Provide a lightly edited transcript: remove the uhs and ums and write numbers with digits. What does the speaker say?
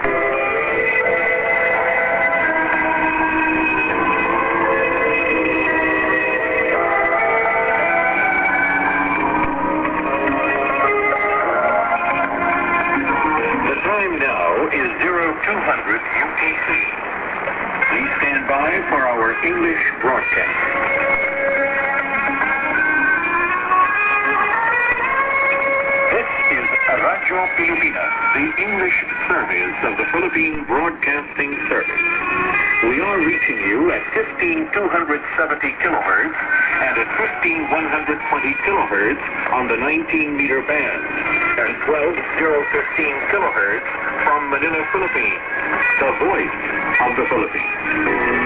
The time now is 0200 UTC. Please stand by for our English broadcast. This is Radyo Pilipinas, the English service of the Philippine Broadcasting Service. We are reaching you at 15,270 kilohertz and at 15,120 kilohertz on the 19-meter band and 12,015 kilohertz from Manila, Philippines, the voice of the Philippines.